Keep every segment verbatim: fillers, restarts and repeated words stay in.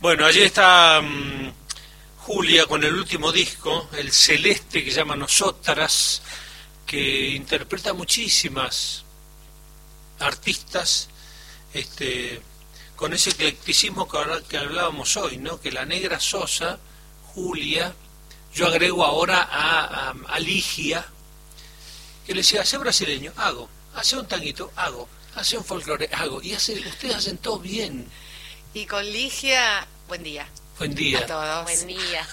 Bueno, allí está um, Julia con el último disco, el Celeste, que se llama Nosotras, que interpreta muchísimas artistas, este, con ese eclecticismo que, que hablábamos hoy, ¿no? Que la Negra Sosa, Julia, yo agrego ahora a, a, a Ligia, que le decía, hace brasileño, hago, hace un tanguito, hago, hace un folclore, hago, y hace, ustedes hacen todo bien. Y con Ligia, buen día. Buen día. A todos. Buen día.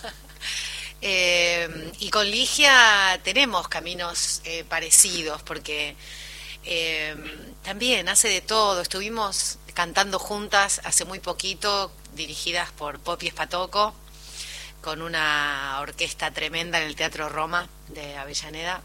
eh, y con Ligia tenemos caminos eh, parecidos, porque eh, también hace de todo. Estuvimos cantando juntas hace muy poquito, dirigidas por Popi Espatoco, con una orquesta tremenda en el Teatro Roma de Avellaneda.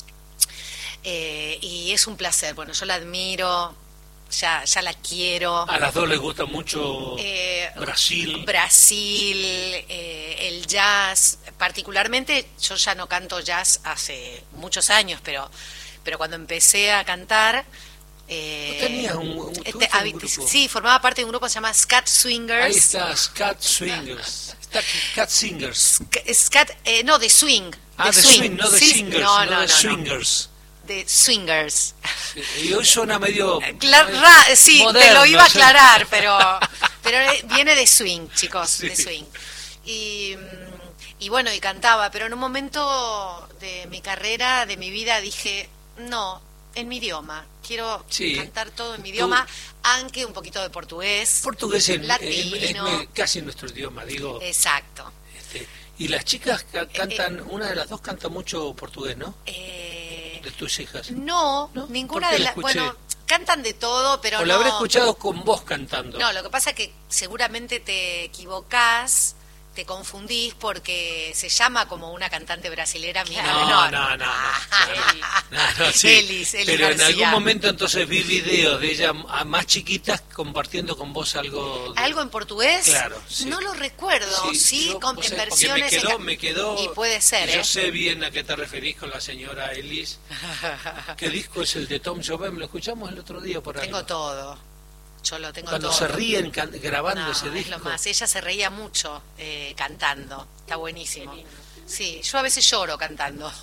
Eh, y es un placer. Bueno, yo la admiro. Ya, ya la quiero. A las dos les gusta mucho eh, Brasil. Brasil, eh, el jazz. Particularmente, yo ya no canto jazz hace muchos años, pero, pero cuando empecé a cantar... Eh, ¿Tenías un, un, este, un grupo? Sí, formaba parte de un grupo que se llama Scat Swingers. Ahí está, Scat Swingers. Scat Singers. Scat, eh, no, de swing. Ah, de, de swing. swing, no de sí, singers, no, no, no de no, swingers. No. De swingers. Sí, y hoy suena medio... Cla ra sí, moderno, te lo iba a aclarar, pero, pero viene de swing, chicos, sí. de swing. Y, y bueno, y cantaba, pero en un momento de mi carrera, de mi vida, dije, no, en mi idioma. Quiero sí. cantar todo en mi idioma, Tú, aunque un poquito de portugués, portugués en, latino. Es, es casi nuestro idioma, digo. Exacto. Este, y las chicas cantan, eh, una de las dos canta mucho portugués, ¿no? Eh, de tus hijas. No, ¿no? Ninguna de las... Bueno, cantan de todo, pero o no... la habré escuchado con vos cantando. No, lo que pasa es que seguramente te equivocás, te confundís porque se llama como una cantante brasilera. No, no, no, no, no, Elis. no, no sí. Elis, Elis Pero García. En algún momento entonces vi videos de ella más chiquitas compartiendo con vos algo. De... ¿Algo en portugués? Claro, sí. No lo recuerdo, sí, sí yo, con, en versiones. Me quedó, en... me quedó. Y puede ser, Yo ¿eh? sé bien a qué te referís con la señora Elis. ¿Qué disco es el de Tom Jobim? Lo escuchamos el otro día por ahí. Tengo todo. Yo lo tengo Cuando todo. se ríen grabando no, ese disco. Es lo más. Ella se reía mucho eh, cantando. Está buenísimo. Sí, yo a veces lloro cantando.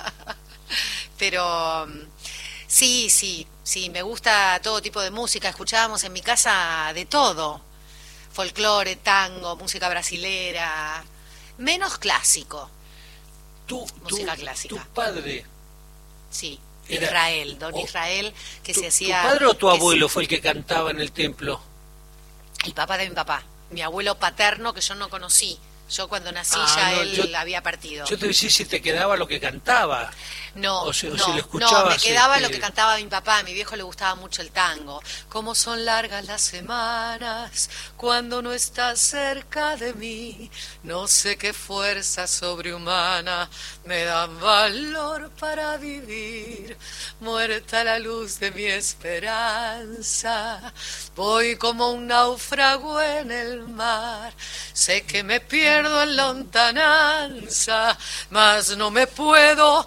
Pero sí, sí, sí, me gusta todo tipo de música. Escuchábamos en mi casa de todo. Folclore, tango, música brasilera. Menos clásico. ¿Tú, música tú, clásica. ¿Tu padre? Sí. Era, Israel, don oh, Israel, que tu, se hacía... ¿Tu padre o tu abuelo se, fue el que cantaba en el templo? El papá de mi papá, mi abuelo paterno que yo no conocí. Yo cuando nací ah, ya no, él yo, había partido. Yo te decía si te quedaba lo que cantaba. No, o si, o no, si lo escuchabas, no, me quedaba este... lo que cantaba mi papá. A mi viejo le gustaba mucho el tango. Cómo son largas las semanas cuando no estás cerca de mí. No sé qué fuerza sobrehumana me dan valor para vivir. Muerta la luz de mi esperanza, voy como un náufrago en el mar. Sé que me pierdo en lontananza, mas no me puedo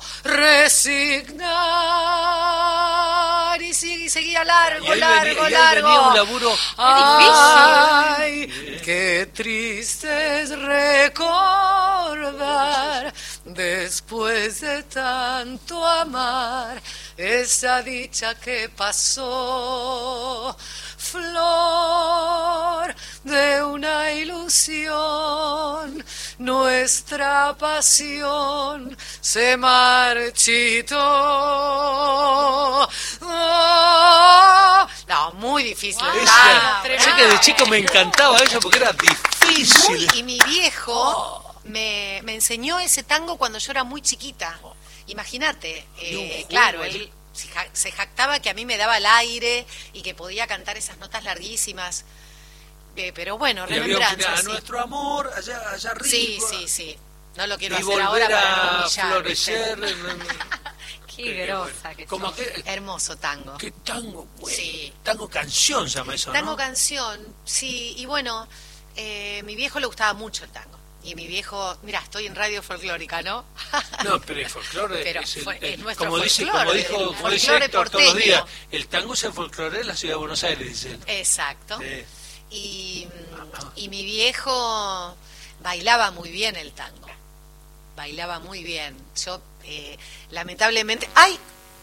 resignar. Y seguía, seguía largo, y ahí largo, venía, y largo. Venía un laburo Ay, difícil. Qué triste es recordar, después de tanto amar, esa dicha que pasó. Flor de una ilusión, nuestra pasión se marchitó. Oh, no, muy difícil. Wow. Ah, sé que de chico me encantaba eso porque era difícil. Muy, y mi viejo oh. me, me enseñó ese tango cuando yo era muy chiquita. Imagínate, eh, claro, él se jactaba que a mí me daba el aire y que podía cantar esas notas larguísimas. Eh, pero bueno, remembranzas. Sí. Nuestro amor allá, allá arriba. Sí, sí, sí. No lo quiero y hacer ahora para no humillar, florecer. Qué grosa que como que, hermoso tango. Qué tango, bueno. Sí. Tango canción se llama eso, Tango ¿no? canción, sí. Y bueno, eh, mi viejo le gustaba mucho el tango. Y mi viejo, mira, estoy en radio folclórica, ¿no? No, pero el folclore pero es, el, fue, es nuestro como dice, folclore, como dijo, el como dice Héctor porteño. todos los días, el tango es el folclore de la ciudad de Buenos Aires, dice él. Exacto. Sí. Y, y mi viejo bailaba muy bien el tango, bailaba muy bien. Yo, eh, lamentablemente... ¡Ay!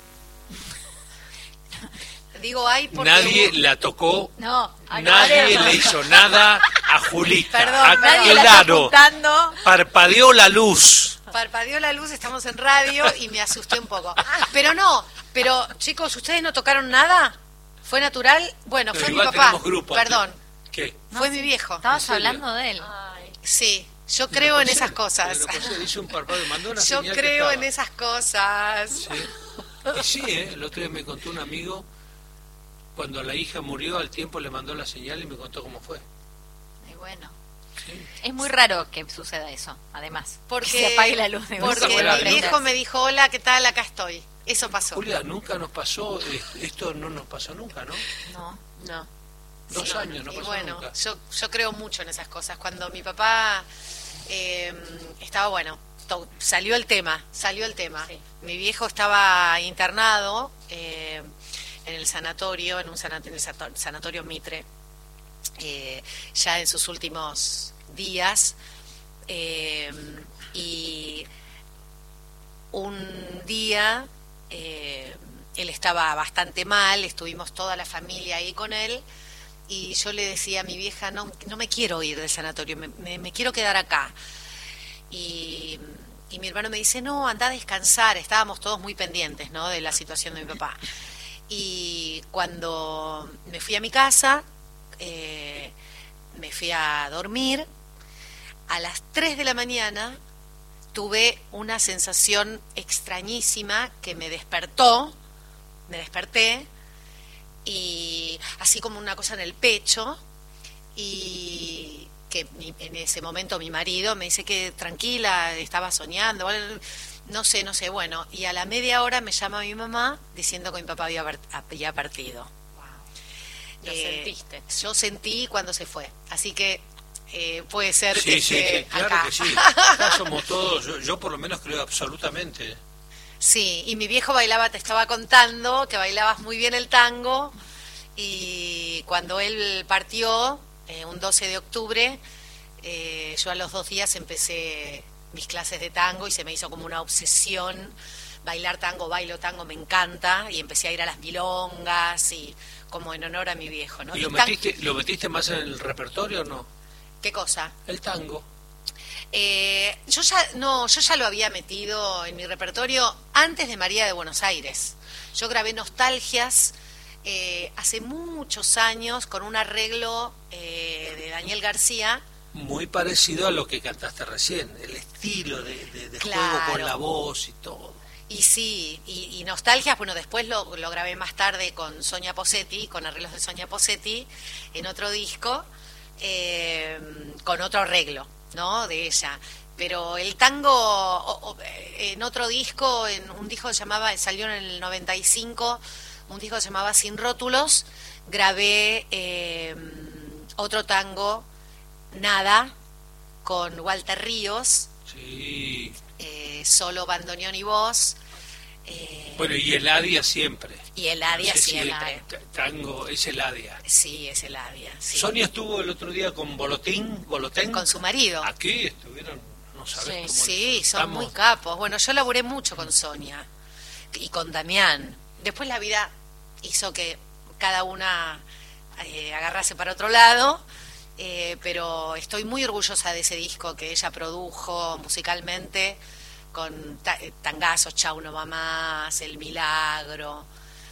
Digo ay porque... Nadie la tocó, No, nadie le hizo nada a Julita. Perdón, nadie la está Aclaro, apuntando. parpadeó la luz. Parpadeó la luz, estamos en radio y me asusté un poco. Pero no, pero chicos, ¿ustedes no tocaron nada? ¿Fue natural? Bueno, Pero fue mi igual papá. tenemos grupo. Perdón, ¿Qué? fue mi viejo. Estabas ¿En serio? hablando de él. Sí, yo creo en esas cosas. Pero no pasé, hizo un parpadeo, mandó una Yo señal que creo en estaba. esas cosas. Sí. Y sí, ¿eh? El otro día me contó un amigo, cuando la hija murió, al tiempo le mandó la señal y me contó cómo fue. Y bueno, Sí. es muy raro que suceda eso, además. Porque, que se apague la luz de porque Nunca fue la mi luz. viejo me dijo, hola, ¿qué tal? Acá estoy. Eso pasó. Julia, nunca nos pasó, eh, esto no nos pasó nunca, ¿no? No. No. Dos Sí. años, no Y pasó bueno, nunca. yo, yo creo mucho en esas cosas. Cuando mi papá eh, estaba, bueno, to- salió el tema, salió el tema. Sí. Mi viejo estaba internado eh, en el sanatorio, en un sanatorio, en el sato- sanatorio Mitre, eh, ya en sus últimos días. eh, y un día eh, él estaba bastante mal, estuvimos toda la familia ahí con él y yo le decía a mi vieja, no, no me quiero ir del sanatorio, me, me- me quiero quedar acá. Y, y mi hermano me dice, no, anda a descansar, estábamos todos muy pendientes, ¿no?, de la situación de mi papá. Y cuando me fui a mi casa, eh, me fui a dormir, a las tres de la mañana tuve una sensación extrañísima que me despertó, me desperté, y así como una cosa en el pecho, y que mi- en ese momento mi marido me dice que tranquila, estaba soñando, bueno, no sé, no sé, bueno, y a la media hora me llama mi mamá diciendo que mi papá había, par- había partido. Lo Eh, sentiste. Yo sentí cuando se fue, así que eh, puede ser Sí, que sí, esté sí, claro acá. que sí. Acá somos todos, yo, yo por lo menos creo absolutamente. Sí, y mi viejo bailaba, te estaba contando que bailabas muy bien el tango y cuando él partió, eh, un doce de octubre, eh, yo a los dos días empecé mis clases de tango y se me hizo como una obsesión. Bailar tango, bailo tango, me encanta y empecé a ir a las milongas y como en honor a mi viejo, ¿no? ¿Y lo Y tan- metiste, lo metiste más en el repertorio o no? ¿Qué cosa? El tango. Eh, yo ya no, yo ya lo había metido en mi repertorio antes de María de Buenos Aires. Yo grabé Nostalgias eh, hace muchos años con un arreglo eh, de Daniel García. Muy parecido a lo que cantaste recién, el estilo de, de, de Claro. juego con la voz y todo. Y sí, y, y Nostalgias, bueno, después lo, lo grabé más tarde con Sonia Posetti, con arreglos de Sonia Posetti, en otro disco, eh, con otro arreglo, ¿no?, de ella. Pero el tango, o- o, eh, en otro disco, en un disco que se llamaba, salió en el noventa y cinco, un disco que se llamaba Sin Rótulos, grabé eh, otro tango, Nada, con Walter Ríos, Sí. eh, solo bandoneón y voz. Eh, Bueno, y el Adia siempre. y el Adia No sé si siempre. el t- tango es el Adia. Sí, es el Adia. sí. Sonia estuvo el otro día con Bolotín, Bolotén. Con su marido. Aquí estuvieron, no sabes cómo Sí, son disfrutamos. muy capos. Bueno, yo laburé mucho con Sonia y con Damián. Después la vida hizo que cada una eh, agarrase para otro lado, eh, pero estoy muy orgullosa de ese disco que ella produjo musicalmente, con ta- eh, tangazos, Chau no va más, El Milagro,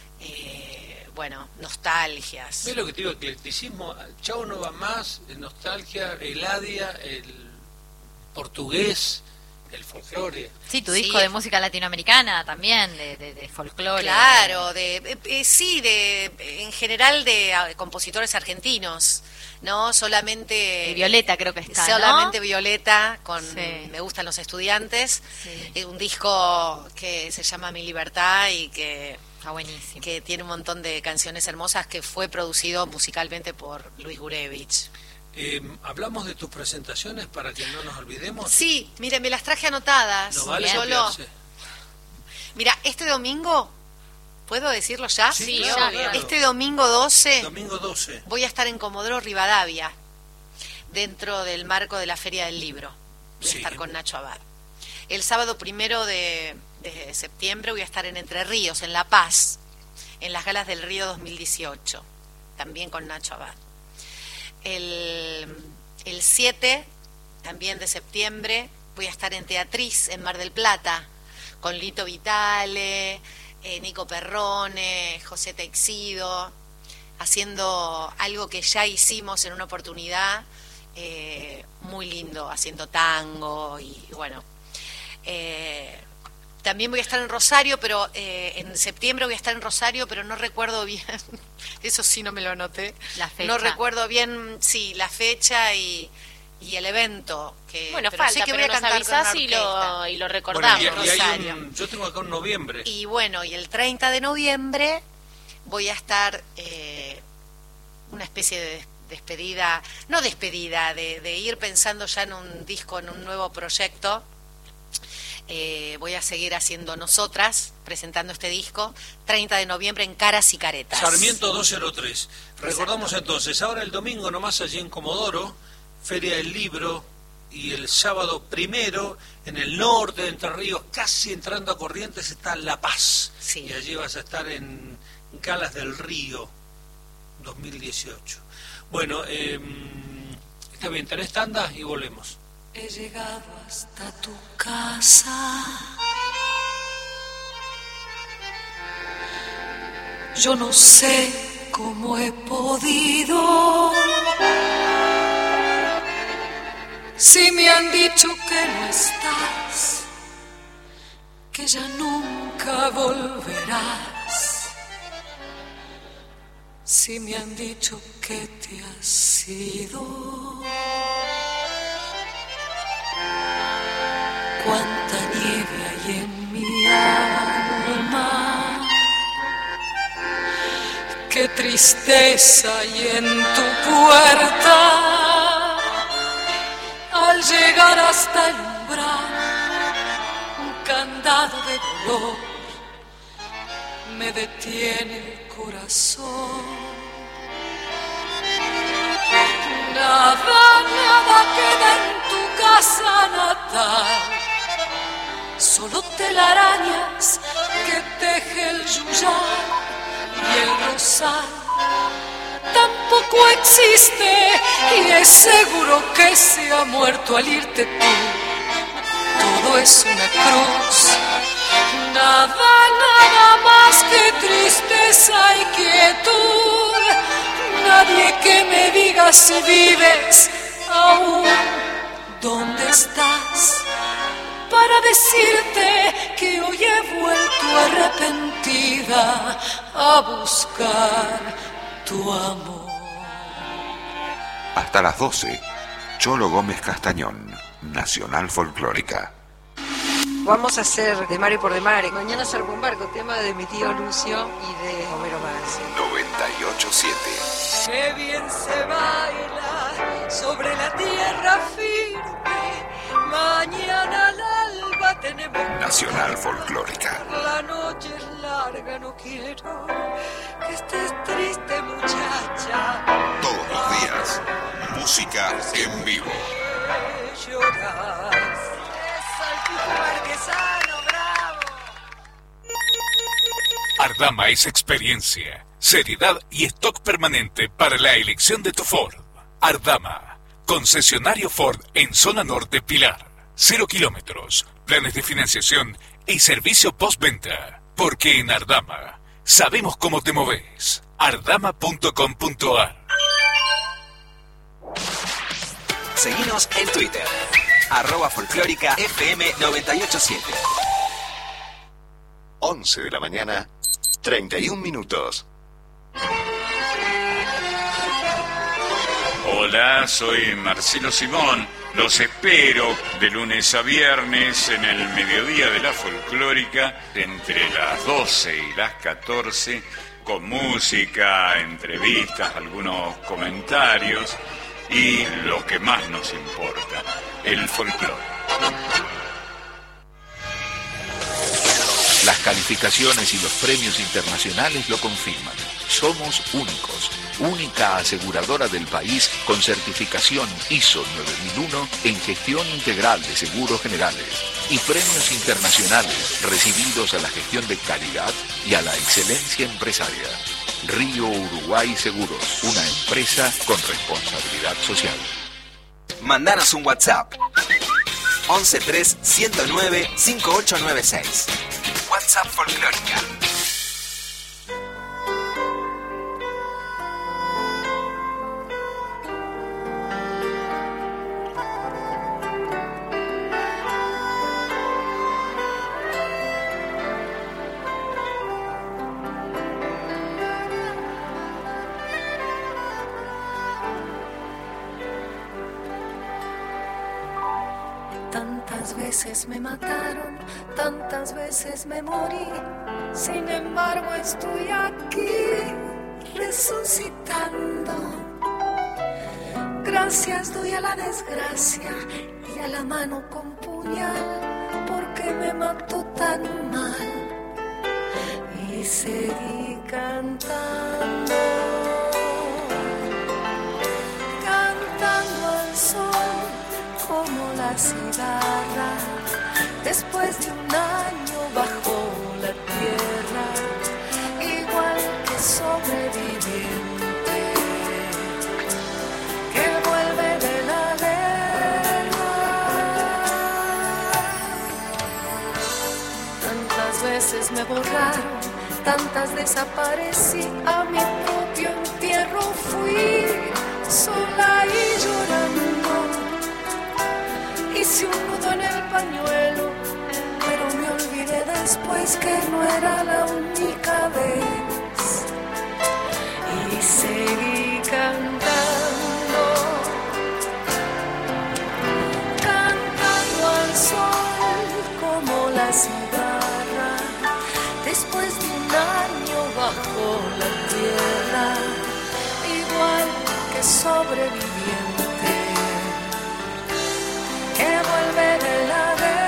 eh, bueno, nostalgias. ¿Ves lo que te digo? Eclecticismo, Chau no va más, el nostalgia, el Adia, el portugués, el folclore. Sí, tu Sí. disco de música latinoamericana también, de, de, de folclore. Claro, de, eh, eh, sí, de, en general de ah, compositores argentinos, no solamente De Violeta creo que está, ¿no? solamente Violeta con Sí. Me gustan los estudiantes, Sí. eh, un disco que se llama Mi Libertad y que Está buenísimo. que tiene un montón de canciones hermosas, que fue producido musicalmente por Luis Gurevich. Eh, Hablamos de tus presentaciones para que no nos olvidemos. Sí, mire, me las traje anotadas. No vale Yo lo- copiarse. Mira, este domingo ¿Puedo decirlo ya? Sí, Sí, claro, obvio. claro. Este domingo doce Domingo doce. voy a estar en Comodoro Rivadavia, dentro del marco de la Feria del Libro. Voy a Sí. estar con Nacho Abad. El sábado primero de, de septiembre voy a estar en Entre Ríos, en La Paz, en las Galas del Río dos mil dieciocho, también con Nacho Abad. El, el siete, también de septiembre, voy a estar en Teatriz, en Mar del Plata, con Lito Vitale, eh, Nico Perrone, José Teixido, haciendo algo que ya hicimos en una oportunidad, eh, muy lindo, haciendo tango y bueno. Eh, también voy a estar en Rosario, pero eh, en septiembre voy a estar en Rosario, pero no recuerdo bien, eso sí no me lo anoté, La fecha. no recuerdo bien, sí, la fecha y, y el evento. Que, Bueno, pero falta, sé que voy pero a nos cantar con avisás una y lo, orquesta. y lo Bueno, recordamos. y, y hay Rosario. un, yo tengo acá un noviembre. Y bueno, y el treinta de noviembre voy a estar eh, una especie de despedida, no despedida, de, de ir pensando ya en un disco, en un nuevo proyecto. Eh, voy a seguir haciendo Nosotras, presentando este disco, treinta de noviembre en Caras y Caretas. Sarmiento doscientos tres. Recordamos entonces, ahora el domingo nomás allí en Comodoro, Feria del Libro, y el sábado primero en el norte de Entre Ríos, casi entrando a Corrientes, está La Paz. Sí. Y allí vas a estar en Galas del Río dos mil dieciocho. Bueno, eh, está bien, tenés tanda y volvemos. He llegado hasta tu casa. Yo no sé cómo he podido. Si me han dicho que no estás, que ya nunca volverás. Si me han dicho que te has ido. Cuánta nieve hay en mi alma, qué tristeza hay en tu puerta. Al llegar hasta el umbral, un candado de dolor me detiene el corazón. Nada, nada queda en tu casa natal, solo telarañas que teje el yuyar y el rosal. Tampoco existe y es seguro que se ha muerto al irte tú. Todo es una cruz, nada, nada más que tristeza y quietud. Nadie que me diga si vives aún, ¿dónde estás? Para decirte que hoy he vuelto arrepentida a buscar tu amor. Hasta las doce, Cholo Gómez Castañón, Nacional Folclórica. Vamos a hacer De Mare por De Mare. Mañana salgo un barco, tema de mi tío Lucio y de Homero Mansi. noventa y ocho siete. Qué bien se baila sobre la tierra firme. Mañana al alba tenemos Nacional Folclórica. La noche es larga, no quiero que estés triste, muchacha. Todos los días, música en vivo. Lloras. Es Saltico Marquesano, bravo. Ardama es experiencia, seriedad y stock permanente para la elección de tu Ford. Ardama, concesionario Ford en zona norte Pilar. Cero kilómetros, planes de financiación y servicio postventa. Porque en Ardama sabemos cómo te moves. ardama punto com punto a r. Seguinos en Twitter, arroba folclórica F M noventa y ocho siete. once de la mañana, treinta y un minutos. Hola, soy Marcelo Simón. Los espero de lunes a viernes en el mediodía de la folclórica, entre las doce y las catorce, con música, entrevistas, algunos comentarios y lo que más nos importa, el folclore. Las calificaciones y los premios internacionales lo confirman. Somos únicos, única aseguradora del país con certificación I S O nueve mil uno en gestión integral de seguros generales y premios internacionales recibidos a la gestión de calidad y a la excelencia empresaria. Río Uruguay Seguros, una empresa con responsabilidad social. Mandanos un WhatsApp. once tres ciento nueve cincuenta y ocho noventa y seis. WhatsApp Folclórica. Tantas veces me mataron, tantas veces me morí, sin embargo estoy aquí resucitando. Gracias doy a la desgracia y a la mano con puñal, porque me mató tan mal. Y seguí cantando, cantando al sol como la cigarra, después de un año bajo la tierra, igual que sobreviviente que vuelve de la guerra. Tantas veces me borraron, tantas desaparecí, a mi propio entierro fui, sola y llorando. Hice un nudo en el pañuelo, pero me olvidé después que no era la única vez. Y seguí cantando, cantando al sol como la cigarra, después de un año bajo la tierra, igual que sobreviviente que vuelve de la guerra.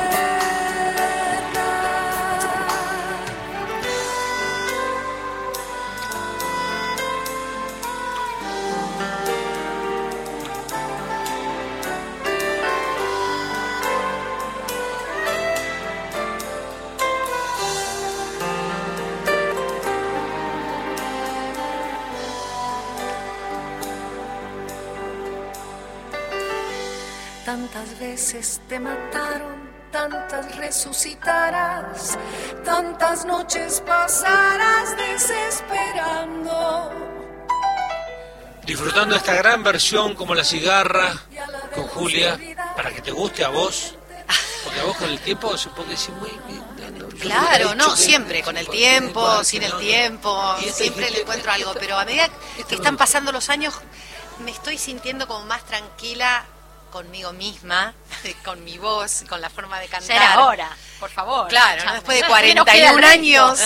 Tantas veces te mataron, tantas resucitarás, tantas noches pasarás desesperando. Disfrutando esta gran versión como la cigarra con Julia, para que te guste a vos, porque a vos con el tiempo se puede decir muy bien. Claro, no, siempre, con el tiempo, sin el tiempo, siempre le encuentro algo, pero a medida que están pasando los años me estoy sintiendo como más tranquila conmigo misma, con mi voz, con la forma de cantar. Ya era hora, por favor. Claro, ¿no? Después de cuarenta y un años.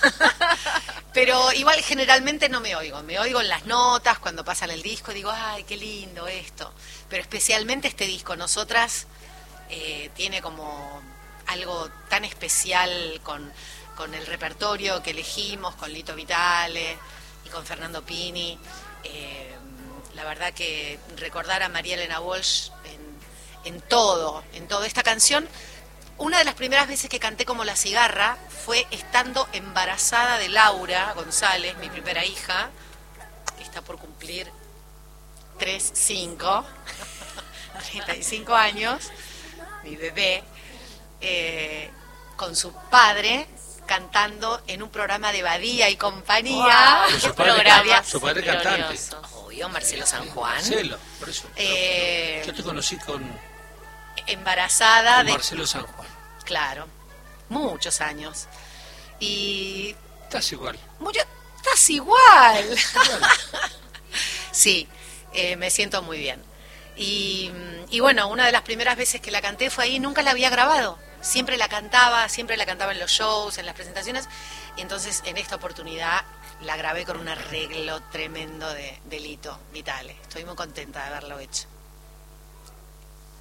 Pero igual generalmente no me oigo. Me oigo en las notas, cuando pasan el disco, digo, ay, qué lindo esto. Pero especialmente este disco, Nosotras, eh, tiene como algo tan especial con, con el repertorio que elegimos, con Lito Vitale y con Fernando Pini. Eh, La verdad que recordar a María Elena Walsh en, en todo, en toda esta canción. Una de las primeras veces que canté como la cigarra fue estando embarazada de Laura González, mi primera hija, que está por cumplir tres, cinco, treinta y cinco años, mi bebé, eh, con su padre, cantando en un programa de Badía y compañía. Wow. Su padre, programa, su padre cantante. Obvio, Marcelo San Juan. Marcelo, por eso. Eh, Yo te conocí con... Embarazada con de... Marcelo San Juan. Claro, muchos años. Y... Estás igual. Mucho... Estás igual. Sí, eh, me siento muy bien. Y, y bueno, una de las primeras veces que la canté fue ahí, nunca la había grabado. Siempre la cantaba, siempre la cantaba en los shows, en las presentaciones. Y entonces en esta oportunidad la grabé con un arreglo tremendo de, de Lito Vitale. Estoy muy contenta de haberlo hecho.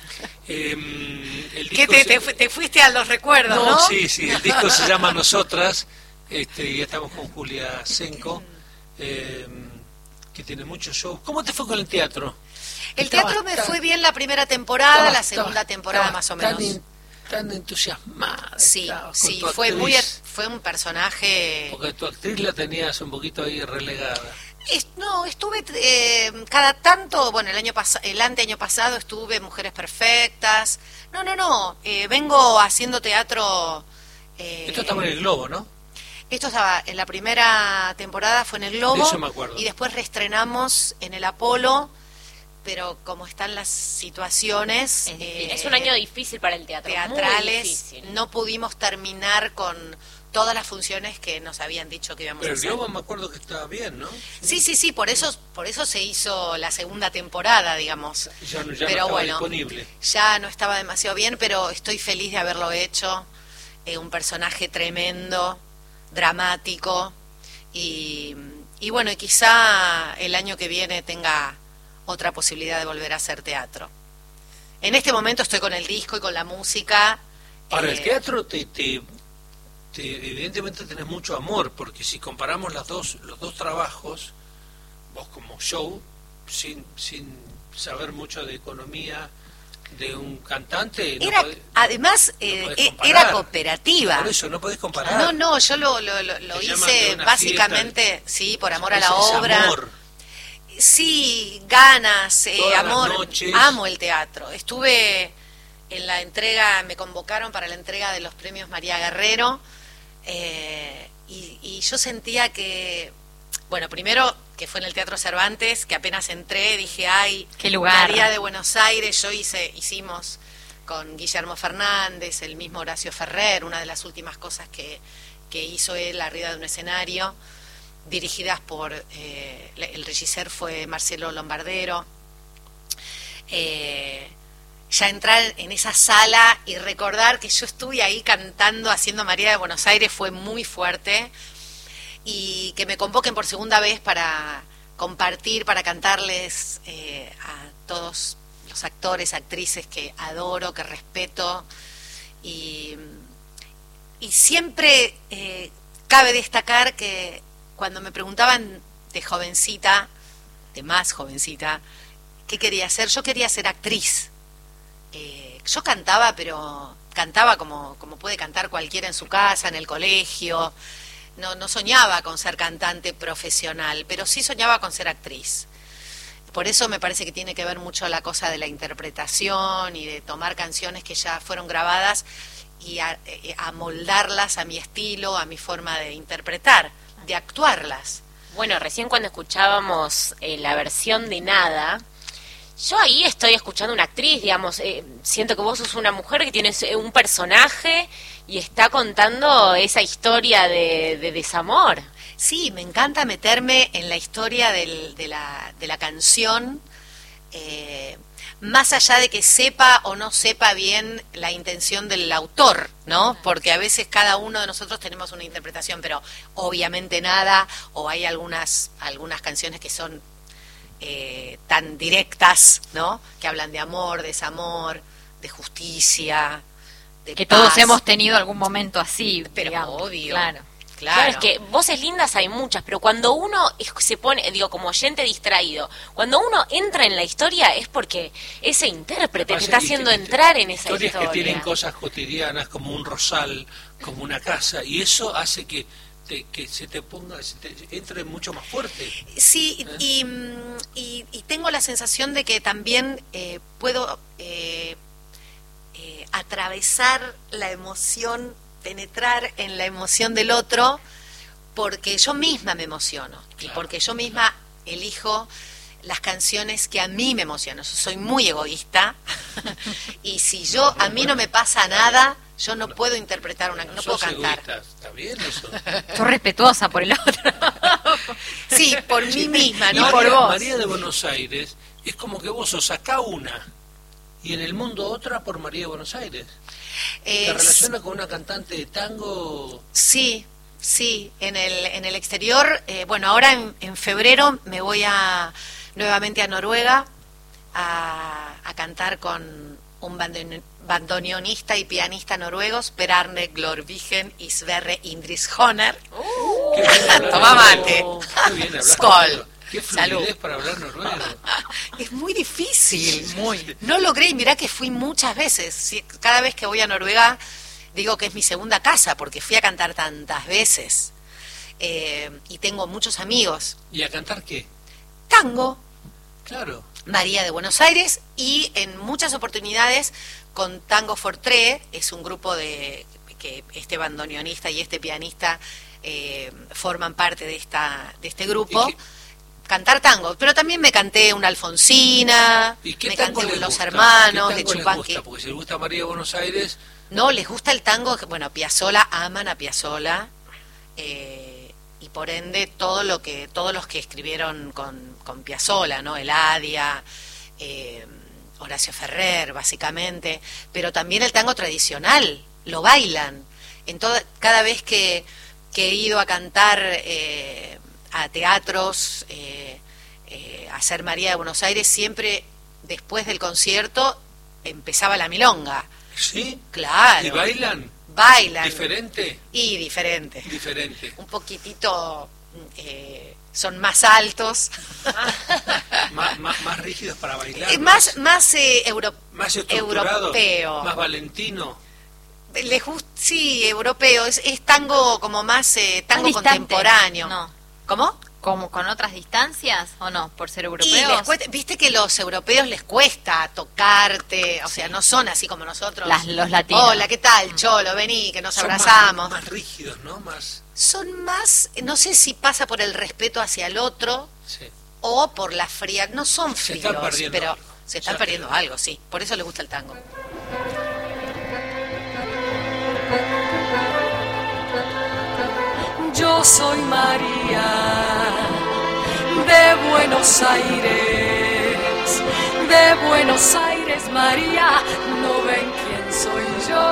Eh, el ¿Qué disco te, se- te, fu- te fuiste a los recuerdos, no? No, sí, sí, el disco se llama Nosotras, este, y estamos con Julia Senco, eh, que tiene muchos shows. ¿Cómo te fue con el teatro? El Estaba teatro me tan- fue bien la primera temporada, estaba- la segunda estaba- temporada estaba más o tan menos. en- tan entusiasmada. Sí, estabas con sí, tu fue actriz, muy fue un personaje. Porque tu actriz la tenías un poquito ahí relegada. Es- no, estuve eh, cada tanto, bueno, el año pas el anteaño pasado estuve Mujeres Perfectas. No, no, no, eh, vengo haciendo teatro. eh, Esto estaba en el Globo, ¿no? Esto estaba en la primera temporada, fue en el Globo. De eso me acuerdo. Y después reestrenamos en el Apolo, pero como están las situaciones eh, Es un año difícil para el teatro. muy teatrales, difícil. no pudimos terminar con todas las funciones que nos habían dicho que íbamos Pero a el hacer. Globo me acuerdo que estaba bien, ¿no? Sí, sí, sí, por eso, por eso se hizo la segunda temporada, digamos. Ya, no- ya Pero no estaba bueno, disponible. ya no estaba demasiado bien, pero estoy feliz de haberlo hecho. Eh, un personaje tremendo, dramático, y, y bueno, y quizá el año que viene tenga otra posibilidad de volver a hacer teatro. En este momento estoy con el disco y con la música. Para eh, el teatro te, te, te- evidentemente tenés mucho amor, porque si comparamos las dos, los dos trabajos, vos como show, sin, sin saber mucho de economía de un cantante, no Era, podés- además, no eh, podés eh, comparar. era cooperativa. Por eso no podés comparar. No, no, yo lo, lo, lo, lo Te llaman de hice una básicamente, sí, por amor a la Ese es obra. amor. Sí, ganas, eh, Todas las amor. noches. Amo el teatro. Estuve en la entrega, me convocaron para la entrega de los premios María Guerrero, eh, y, y yo sentía que, bueno, primero que fue en el Teatro Cervantes, que apenas entré dije, ay, Qué lugar. María de Buenos Aires, yo hice, hicimos con Guillermo Fernández, el mismo Horacio Ferrer, una de las últimas cosas que, que hizo él arriba de un escenario, dirigidas por, eh, el regisseur fue Marcelo Lombardero. Eh, ya entrar en esa sala y recordar que yo estuve ahí cantando, haciendo María de Buenos Aires, fue muy fuerte, y que me convoquen por segunda vez para compartir, para cantarles eh, a todos los actores, actrices que adoro, que respeto, y, y siempre eh, cabe destacar que cuando me preguntaban de jovencita, de más jovencita, ¿qué quería ser? Yo quería ser actriz. Eh, yo cantaba, pero cantaba como, como puede cantar cualquiera en su casa, en el colegio. No, no soñaba con ser cantante profesional, pero sí soñaba con ser actriz. Por eso me parece que tiene que ver mucho la cosa de la interpretación y de tomar canciones que ya fueron grabadas y a, eh, amoldarlas a mi estilo, a mi forma de interpretar, de actuarlas. Bueno, recién cuando escuchábamos eh, la versión de Nada, yo ahí estoy escuchando una actriz, digamos, eh, siento que vos sos una mujer que tienes eh, un personaje y está contando esa historia de, de desamor. Sí, me encanta meterme en la historia del, de, la, de la canción, eh, más allá de que sepa o no sepa bien la intención del autor, ¿no? Porque a veces cada uno de nosotros tenemos una interpretación, pero obviamente Nada, o hay algunas, algunas canciones que son eh, tan directas, ¿no? Que hablan de amor, desamor, de justicia, de Que paz. todos hemos tenido algún momento así, Pero digamos. obvio. Claro. Claro. Claro, es que voces lindas hay muchas, pero cuando uno es- se pone, digo, como oyente distraído, cuando uno entra en la historia es porque ese intérprete te Pasa está que haciendo te- entrar en esa historias historia. que tienen cosas cotidianas como un rosal, como una casa, y eso hace que te, que se te ponga, se te entre mucho más fuerte. Sí, y, mm, y, y tengo la sensación de que también eh, puedo eh, eh, atravesar la emoción, penetrar en la emoción del otro, porque yo misma me emociono, y porque yo misma elijo las canciones que a mí me emocionan. Yo soy muy egoísta, y si yo, a mí no me pasa nada, yo no puedo interpretar una, no puedo Sos cantar. egoísta, ¿está bien eso? Sos respetuosa por el otro. Sí, por mí misma, Y ¿no? María, Por vos. María de Buenos Aires es como que vos sos acá una y en el mundo otra por María de Buenos Aires. ¿Te Es- relaciona con una cantante de tango? Sí, sí, en el, en el exterior, eh, bueno, ahora en, en febrero me voy a nuevamente a Noruega a, a cantar con un bandone- bandoneonista y pianista noruegos, Per Arne Glorvigen y Sverre Indrishoner. Qué bien hablar Toma mate. noruego. Qué bien hablar Skål. noruego. Qué fluidez Salud. para hablar noruego. Es muy difícil, muy. No logré, y mirá que fui muchas veces. Sí, cada vez que voy a Noruega digo que es mi segunda casa, porque fui a cantar tantas veces. Eh, y tengo muchos amigos. ¿Y a cantar qué? Tango, Claro. María de Buenos Aires, y en muchas oportunidades con Tango for Tre, es un grupo de que este bandoneonista y este pianista eh, forman parte de esta de este grupo. ¿Y qué- Cantar tango, pero también me canté una Alfonsina, ¿Y qué me tango canté les Los gusta? Hermanos ¿Qué de tango les Chupanqui. gusta? Porque si les gusta María de Buenos Aires, No, les gusta el tango, que, bueno, Piazzolla, aman a Piazzolla, eh, y por ende todo lo que, todos los que escribieron con, con Piazzolla, ¿no? Eladia, eh, Horacio Ferrer, básicamente, pero también el tango tradicional, lo bailan. En toda, cada vez que, que he ido a cantar eh, a teatros, eh, eh, a hacer María de Buenos Aires, siempre después del concierto empezaba la milonga. ¿sí? Claro. ¿Y bailan? Bailan. ¿Diferente? Y diferente. Diferente. Un poquitito, eh, son más altos. más, más, más rígidos para bailar. Eh, más más eh, euro- más estructurado, europeo. más valentino. Les gust- sí, europeo. Es, es tango como más eh, tango Más distante. contemporáneo. No. ¿Cómo? ¿Como con otras distancias o no? ¿Por ser Y europeos? les cuesta- viste que los europeos les cuesta tocarte, o sea, no son así como nosotros. Las- los latinos. Hola, ¿qué tal, Cholo? Vení, que nos Son abrazamos. Más, más rígidos, ¿no? Más. Son más, no sé si pasa por el respeto hacia el otro Sí. o por la fría, no son Se fríos, están perdiendo pero algo. se están Ya. perdiendo algo, sí, por eso les gusta el tango. Yo soy María de Buenos Aires, de Buenos Aires, María, ¿no ven quién soy yo?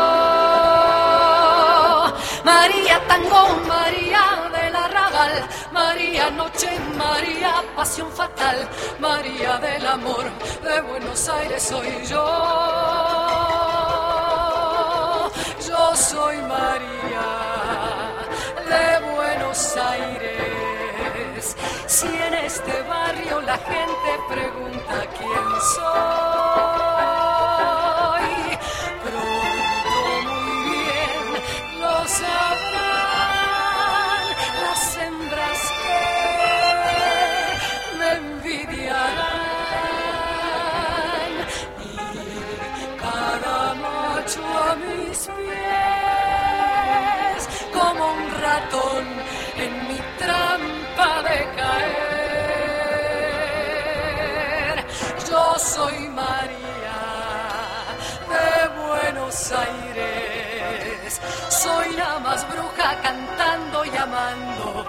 María Tango, María del Arrabal, María Noche, María Pasión Fatal, María del Amor, de Buenos Aires soy yo. Yo soy María de Buenos Aires. Si en este barrio la gente pregunta quién soy, pronto muy bien lo sabrán las hembras que me envidiarán y cada macho a mis pies como un ratón en mi trampa de caer. Yo soy María de Buenos Aires, soy la más bruja cantando y amando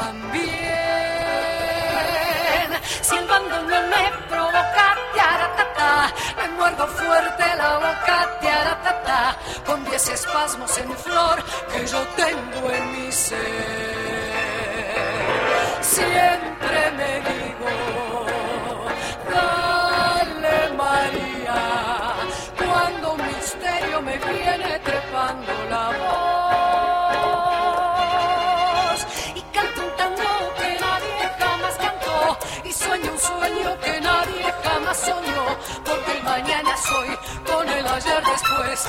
también. Si el bandoneón me provoca, tiaratata, me muerdo fuerte la boca, tiaratata, con diez espasmos en flor que yo tengo en mi ser. Siempre me digo, dale María, cuando un misterio me viene trepando la voz, y canto un tango que nadie jamás cantó, y sueño un sueño que nadie jamás soñó, porque el mañana soy con el ayer después.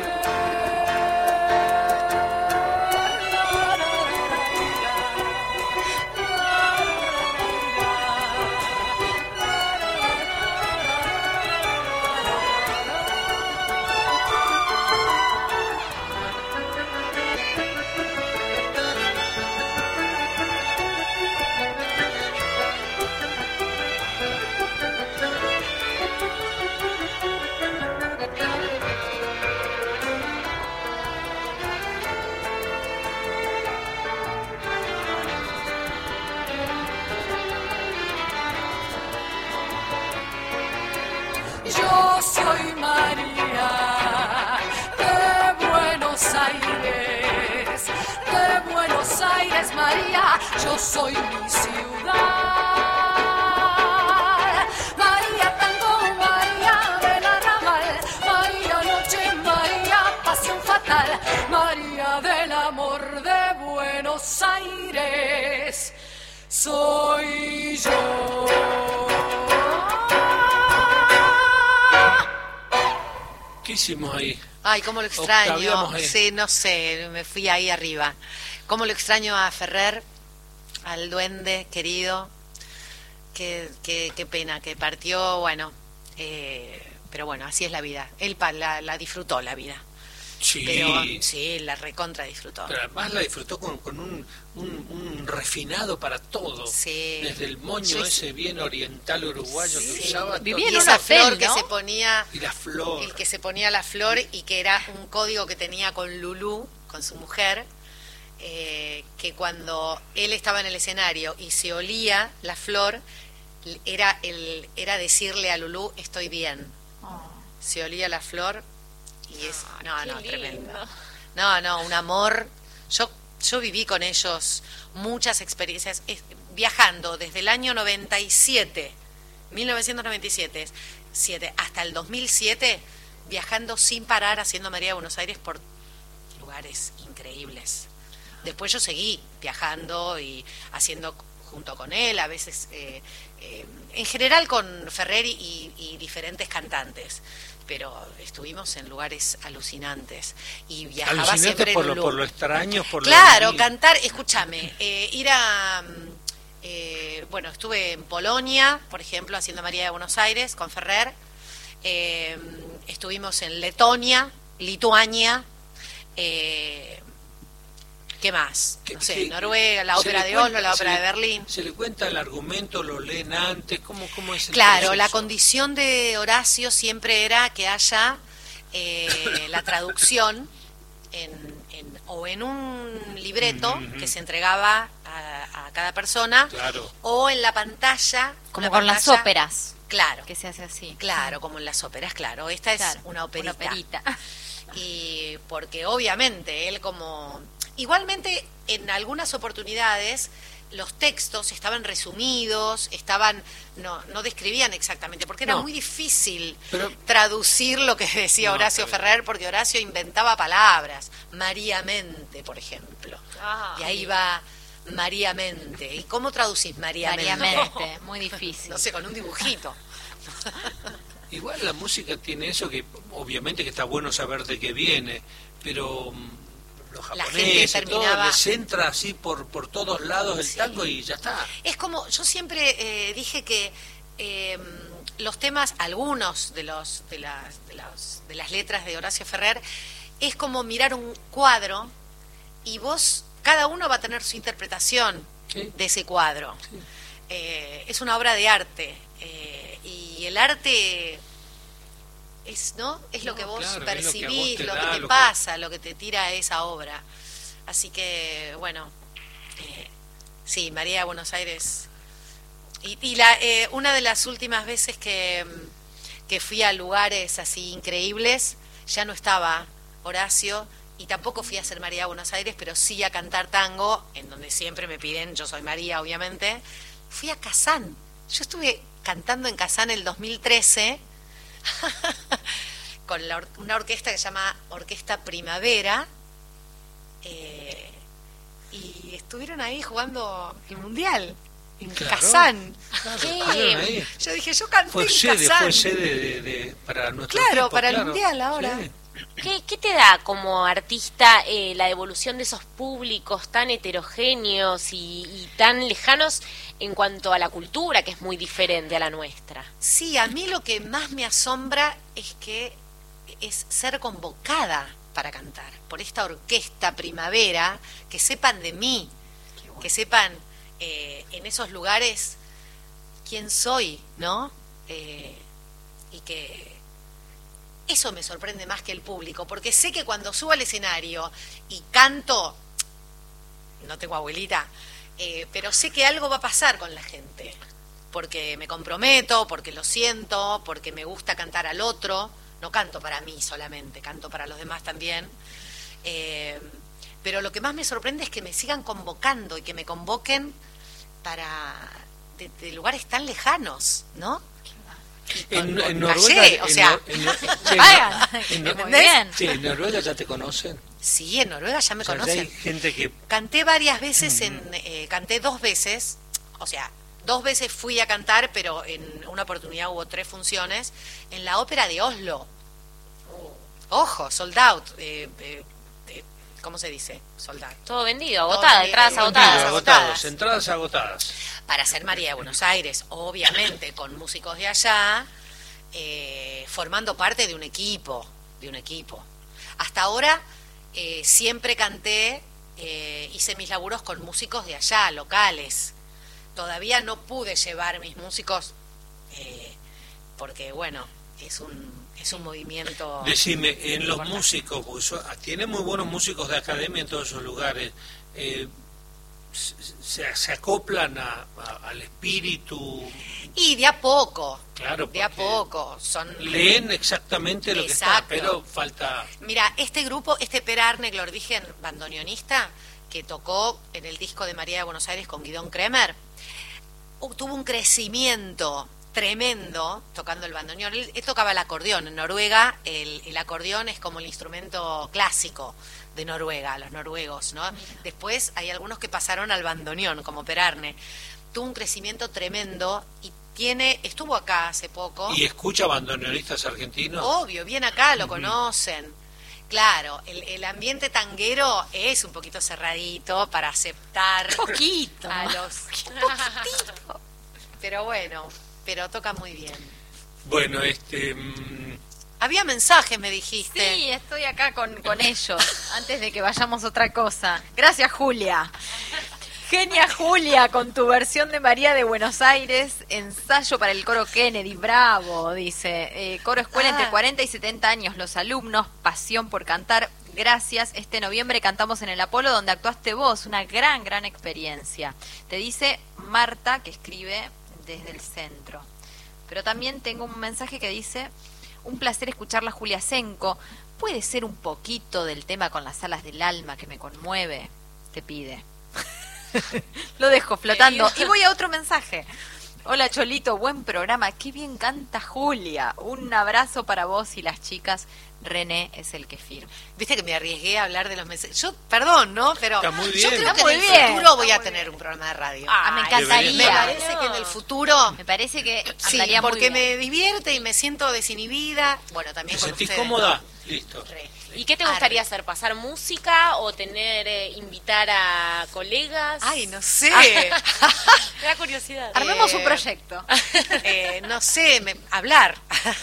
Yo soy María de Buenos Aires, de Buenos Aires, María, yo soy mi ciudad. María Tango, María del Arrabal, María Buenos Aires soy yo. ¿Qué hicimos ahí? Ay, cómo lo extraño. Octaviamos ahí. Sí, no sé, me fui ahí arriba. Cómo lo extraño a Ferrer, al duende querido. Qué, qué, qué pena que partió, bueno, eh, pero bueno, así es la vida. Él pa, la, la disfrutó la vida. Sí. Pero, sí, la recontra disfrutó. Pero además la disfrutó con, con un, un, un refinado para todo. Sí. Desde el moño Yo- ese bien oriental uruguayo Sí. que usaba. Vivía Y en esa un flor hotel, que ¿no? se ponía, Y la flor. el que se ponía la flor y que era un código que tenía con Lulú, con su mujer, eh, que cuando él estaba en el escenario y se olía la flor, era el era decirle a Lulú, estoy bien. Se olía la flor y es no, qué no, lindo. tremendo. No, no, un amor. Yo yo viví con ellos muchas experiencias es- viajando desde el año noventa y siete, mil novecientos noventa y siete, siete, hasta el dos mil siete, viajando sin parar, haciendo María de Buenos Aires por lugares increíbles. Después yo seguí viajando y haciendo junto con él, a veces, eh, eh, en general con Ferrer y, y diferentes cantantes, pero estuvimos en lugares alucinantes y viajaba Alucinante siempre por en lo, Lulú. por lo extraño, por lo Claro, lindo. cantar, escúchame, eh, ir a, mm, eh, bueno, estuve en Polonia, por ejemplo, haciendo María de Buenos Aires con Ferrer, eh, estuvimos en Letonia, Lituania, eh, ¿qué más? No sé, ¿Qué- Noruega, la se ópera le de cuenta- Oslo, la se ópera le- de Berlín. ¿Se le cuenta el argumento, lo leen antes? ¿Cómo, cómo es el Claro, la proceso? condición de Horacio siempre era que haya eh, la traducción en, en- o en un libreto Ujú. que se entregaba a, a cada persona, Claro. o en la pantalla. Como una con las pantalla- óperas, Claro, que se hace así. claro, como en las óperas, claro. Esta es Claro, una operita. Una operita. Y porque obviamente él como... Igualmente, en algunas oportunidades los textos estaban resumidos, estaban no, no describían exactamente, porque era No. muy difícil Pero- traducir lo que decía No, Horacio pero- Ferrer, porque Horacio inventaba palabras. María Mente, por ejemplo. Ah, y ahí va María Mente. ¿Y cómo traducís María Mente? Variamente, muy difícil. No sé, con un dibujito. Igual la música tiene eso que obviamente que está bueno saber de qué viene, pero mm, los La gente japoneses, todo, terminaba- les entra así por, por todos lados el Sí. tango y ya está. Es como, yo siempre eh, dije que eh, los temas, algunos de los, de las, de las de las letras de Horacio Ferrer, es como mirar un cuadro y vos, cada uno va a tener su interpretación Sí. de ese cuadro. Eh, es una obra de arte eh, y el arte es, ¿no? Es lo No, que vos claro, es lo que a vos percibís, te lo que da, te lo que- pasa, lo que te tira esa obra. Así que, bueno, eh, sí, María de Buenos Aires. Y, y la, eh, una de las últimas veces que, mm, que fui a lugares así increíbles, ya no estaba Horacio y tampoco fui a hacer María de Buenos Aires, pero sí a cantar tango, en donde siempre me piden, yo soy María, obviamente. Fui a Kazán. Yo estuve cantando en Kazán el dos mil trece con la or- una orquesta que se llama Orquesta Primavera. eh, y estuvieron ahí jugando el Mundial. En Claro, Kazán. claro, ¿Qué? estuvieron ahí. Yo dije, yo canté Fue en sede, Kazán. fue sede de, de- para nuestro Claro, equipo, para el claro. Mundial ahora. Sí. ¿Qué, qué te da como artista eh, la evolución de esos públicos tan heterogéneos y, y tan lejanos en cuanto a la cultura, que es muy diferente a la nuestra? Sí, a mí lo que más me asombra es que es ser convocada para cantar por esta orquesta Primavera, que sepan de mí, que sepan eh, en esos lugares quién soy, ¿no? Eh, y que eso me sorprende más que el público, porque sé que cuando subo al escenario y canto, no tengo abuelita, eh, pero sé que algo va a pasar con la gente, porque me comprometo, porque lo siento, porque me gusta cantar al otro, no canto para mí solamente, canto para los demás también. Eh, pero lo que más me sorprende es que me sigan convocando y que me convoquen para de, de lugares tan lejanos, ¿no? En, con en Valle, Noruega, o en sea, Nor- en Nor- sí, Vayan, en muy Nor- bien. sí, en Noruega ya te conocen. Sí, en Noruega ya me O sea, ya conocen. hay gente que... Canté varias veces, en eh, canté dos veces, o sea, dos veces fui a cantar, pero en una oportunidad hubo tres funciones, en la ópera de Oslo. Ojo, sold out. Eh, eh, eh, ¿Cómo se dice? Sold out. Todo vendido, Todo agotada, vendido, entradas vendido, agotadas. agotados, entradas agotadas. Para hacer María de Buenos Aires, obviamente con músicos de allá, eh, formando parte de un equipo, de un equipo. Hasta ahora eh, siempre canté, eh, hice mis laburos con músicos de allá, locales. Todavía no pude llevar mis músicos eh, porque, bueno, es un es un movimiento... Decime, en los músicos, porque so- tiene muy buenos músicos de academia en todos esos lugares, eh, se, se acoplan a, a- al espíritu, Y de a poco, claro, de a porque poco. Son leen exactamente lo que está, Exacto. pero falta... Mira, este grupo, este Per Arne Glorvigen, bandoneonista, que tocó en el disco de María de Buenos Aires con Guidón Kremer, uh, tuvo un crecimiento tremendo tocando el bandoneón. Él, él tocaba el acordeón. En Noruega el, el acordeón es como el instrumento clásico de Noruega, los noruegos, ¿no? Después hay algunos que pasaron al bandoneón, como Per Arne. Tuvo un crecimiento tremendo y tiene, estuvo acá hace poco. ¿Y escucha bandoneonistas argentinos? Obvio, bien acá, lo conocen. Claro, el, el ambiente tanguero es un poquito cerradito para aceptar Poquito. a los... Poquitito. Pero bueno, pero toca muy bien. Bueno, este... mm, Había mensajes, me dijiste. Sí, estoy acá con, con ellos, antes de que vayamos a otra cosa. Gracias, Julia. Genia Julia, con tu versión de María de Buenos Aires, ensayo para el coro Kennedy, bravo, dice. Eh, coro escuela Ah. entre cuarenta y setenta años, los alumnos, pasión por cantar, gracias. Este noviembre cantamos en el Apolo, donde actuaste vos, una gran, gran experiencia. Te dice Marta, que escribe desde el centro. Pero también tengo un mensaje que dice, un placer escucharla, Julia Senco. ¿Puede ser un poquito del tema con las alas del alma que me conmueve? Te pide. Lo dejo flotando. Y voy a otro mensaje. Hola Cholito, buen programa. Qué bien canta Julia. Un abrazo para vos y las chicas. René es el que firma. Viste que me arriesgué a hablar de los mensajes. Yo, perdón, ¿no? Pero Está muy yo bien. creo Está que muy en el bien. futuro voy a tener un programa de radio. Ah, me Me encantaría. parece que en el futuro... Me parece que Sí, andaría muy porque bien. me divierte y me siento desinhibida. Bueno, ¿Te también con sentís ustedes. cómoda? Listo. Re. ¿Y qué te gustaría hacer? ¿Pasar música o tener, eh, invitar a colegas? Ay, no sé. Me da curiosidad. Armemos Eh, un proyecto. Eh, no sé, me- hablar.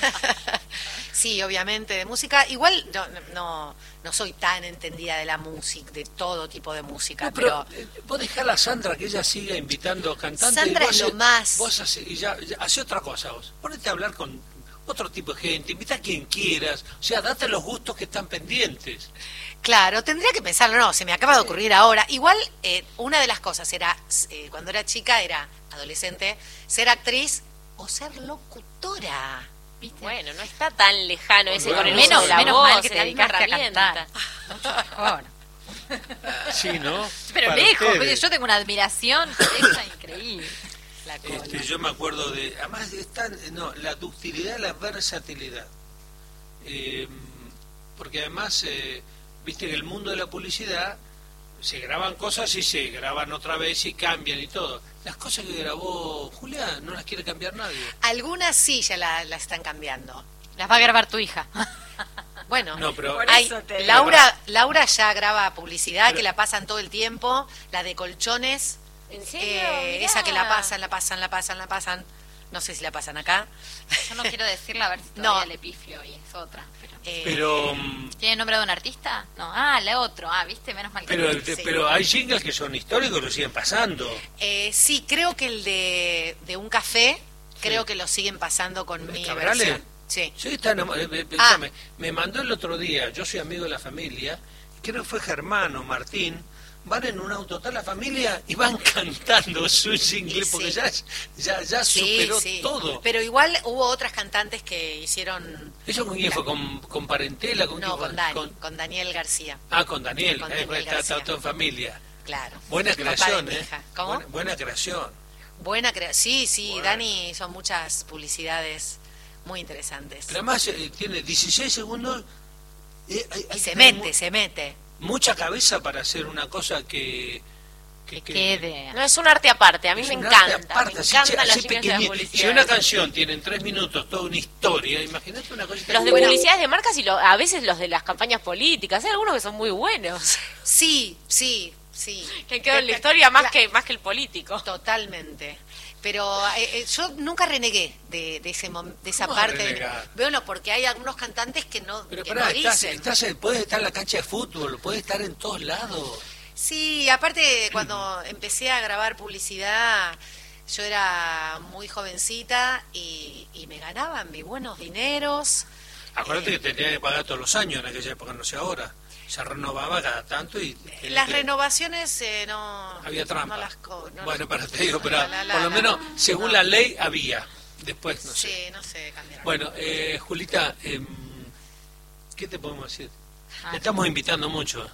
Sí, obviamente, de música. Igual no, no, no soy tan entendida de la música, de todo tipo de música, No, pero, pero... eh, vos dejala a Sandra que ella siga invitando cantantes. Sandra y vos es lo hace- más. Vos hace, y ya, ya hace otra cosa vos. Ponete a hablar con otro tipo de gente, invita a quien quieras. O sea, date los gustos que están pendientes. Claro, tendría que pensarlo, no, se me acaba de ocurrir ahora. Igual, eh, una de las cosas era, eh, cuando era chica, era adolescente, ser actriz o ser locutora. ¿Viste? Bueno, no está tan lejano ese Bueno, con el menos, uso de la menos voz, mal que te de la dedicaste a herramienta. cantar. Mucho mejor. Sí, ¿no? Pero Para lejos, ustedes. oye, yo tengo una admiración por ella increíble. La cola. Este, yo me acuerdo de, además están, no, la ductilidad, la versatilidad, Eh, porque además, eh, viste que el mundo de la publicidad se graban cosas y se graban otra vez y cambian y todo. Las cosas que grabó Julia no las quiere cambiar nadie. Algunas sí ya la, la están cambiando. Las va a grabar tu hija. Bueno, No, pero Por hay- eso te digo. Laura, Laura ya graba publicidad Pero- que la pasan todo el tiempo, la de colchones, ¿En serio? eh, Mirá. esa que la pasan, la pasan, la pasan, la pasan. No sé si la pasan acá. Yo no quiero decirla a ver si No. todavía le pifio y es otra. Pero... Eh, Pero, mm, ¿Tiene nombre de un artista? No. Ah, la otro. Ah, viste, menos mal que pero, no. Sí. pero hay jingles que son históricos, lo siguen pasando. eh, sí, creo que el de, de un café, creo que lo siguen pasando con mi ¿Cabrales? versión. Sí. Sí, está enamo- eh, eh, Ah. escúchame, me mandó el otro día, yo soy amigo de la familia, creo que fue Germán o Martín, van en un auto toda la familia y van cantando su jingle Sí. porque ya, ya, ya Sí, superó sí. todo. Pero igual hubo otras cantantes que hicieron... ¿Eso con quién fue? ¿Con, con Parentela? ¿Con No, quién fue? con Dani, con- con Daniel García, Ah, con Daniel, Con eh, Daniel pues está, está García. todo en familia. claro. Buena Papá de creación, mi ¿eh? hija. ¿Cómo? Buena, buena creación. Buena crea Sí, sí, Bueno. Dani hizo muchas publicidades muy interesantes. Pero además eh, tiene dieciséis segundos. eh, hay- Y hay se que tener mete, mu- se mete. mucha cabeza para hacer una cosa que... Que, que quede. No, es un arte aparte, a mí es me un encanta. arte aparte, me así, encantan así las jingles de las pequeñi- publicidades. Si una canción tiene en tres minutos toda una historia, imagínate una cosita. Los de buena. publicidades de marcas y lo, a veces los de las campañas políticas, hay algunos que son muy buenos. Sí, sí, sí. Que quedan en la historia más que más que el político. Totalmente. Pero eh, eh, yo nunca renegué de, de, ese mom- de esa ¿Cómo parte. renegar? Bueno, porque hay algunos cantantes que no, Pero que pará, no estás, dicen. estás, puedes estar en la cancha de fútbol, puedes estar en todos lados. Sí, aparte cuando empecé a grabar publicidad, yo era muy jovencita y, y me ganaban mis buenos dineros. Acuérdate Eh, que te tenía que pagar todos los años en aquella época, no sé ahora. Se renovaba cada tanto y... Las que- renovaciones eh, no... Había trampa. no las co- no bueno, las- pero te digo, pero La, la, la, por lo la, menos, no. según la ley, había. Después, no sé. Sí, no sé, cambiaron. Bueno, eh, Julita, eh, ¿qué te podemos decir? Ah. Te estamos invitando mucho.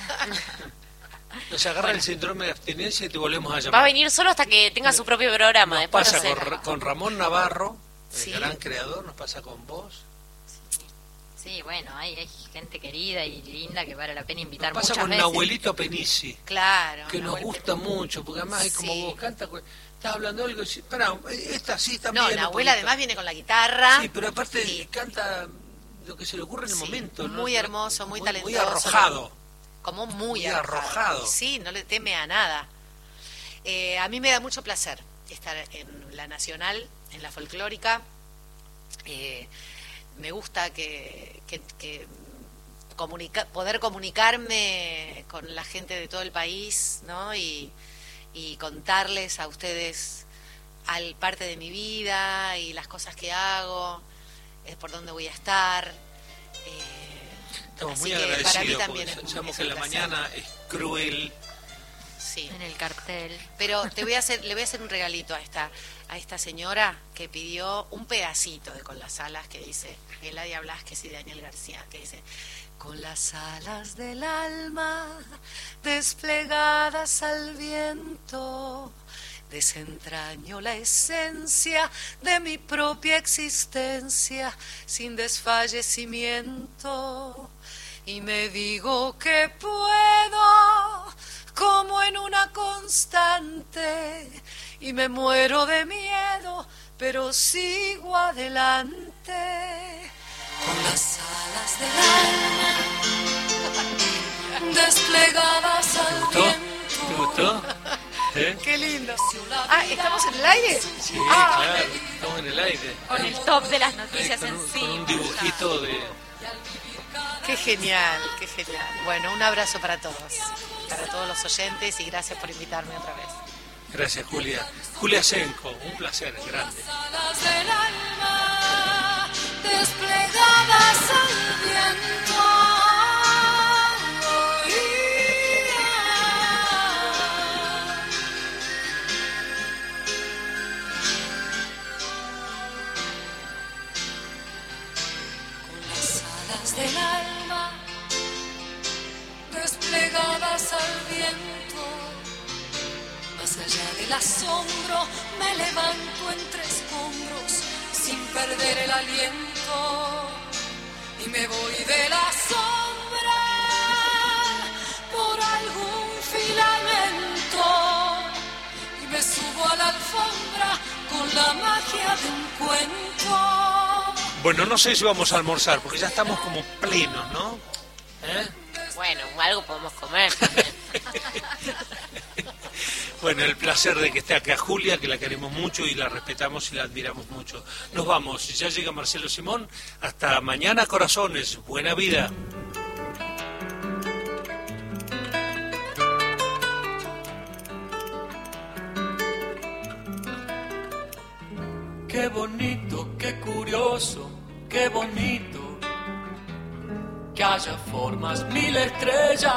Nos agarra el síndrome de abstinencia y te volvemos a llamar. Va a venir solo hasta que tenga su propio programa. Nos Después pasa no sé. con, con Ramón Navarro, el Sí. gran creador, nos pasa con vos. Sí, bueno, hay, hay gente querida y linda que vale la pena invitar Nos pasa muchas con veces. Nahuelito Penisi, Claro. que nos Nahuel gusta Pe- mucho, porque además es como Sí. vos canta, estás hablando de algo y decís, pará, esta sí también. No, la abuela además viene con la guitarra. Sí, pero aparte Sí. canta lo que se le ocurre en el Sí, momento, ¿no? muy hermoso, muy talentoso. Muy arrojado. Como muy, Muy arrojado. arrojado. Sí, no le teme a nada. Eh, a mí me da mucho placer estar en la Nacional, en la Folclórica. Eh, me gusta que, que, que comunica- poder comunicarme con la gente de todo el país, ¿no? Y, y contarles a ustedes al parte de mi vida y las cosas que hago, eh, por dónde voy a estar. Eh, Estamos Así muy que para mí agradecidos también porque es- sabemos es que un la placer. mañana es cruel. Sí. En el cartel. Pero te voy a hacer, le voy a hacer un regalito a esta, a esta señora que pidió un pedacito de Con las alas que dice Eladia Blasquez y Daniel García, que dice: con las alas del alma desplegadas al viento, desentraño la esencia de mi propia existencia sin desfallecimiento y me digo que puedo como en una constante y me muero de miedo pero sigo adelante con las alas del alma desplegadas ¿Te al gustó? viento. ¿Te gustó? ¿Eh? Qué lindo. Ah, ¿estamos en el aire? Sí, Ah, claro, estamos en el aire. Con el top de las Ahí, noticias con, un, encima. con un dibujito de... Qué genial, qué genial. Bueno, un abrazo para todos, para todos los oyentes y gracias por invitarme otra vez. Gracias, Julia. Julia Senco, un placer grande. Alas del alma desplegadas al viento. Con las alas del alma desplegadas al viento. Más allá del asombro me levanto entre escombros sin perder el aliento y me voy de la sombra por algún filamento y me subo a la alfombra con la magia de un cuento. Bueno, no sé si vamos a almorzar, porque ya estamos como plenos, ¿no? ¿Eh? Bueno, algo podemos comer también. Bueno, el placer de que esté acá Julia, que la queremos mucho y la respetamos y la admiramos mucho. Nos vamos, ya llega Marcelo Simón. Hasta mañana, corazones. Buena vida. Qué bonito, qué curioso, qué bonito que haya formas mil estrellas.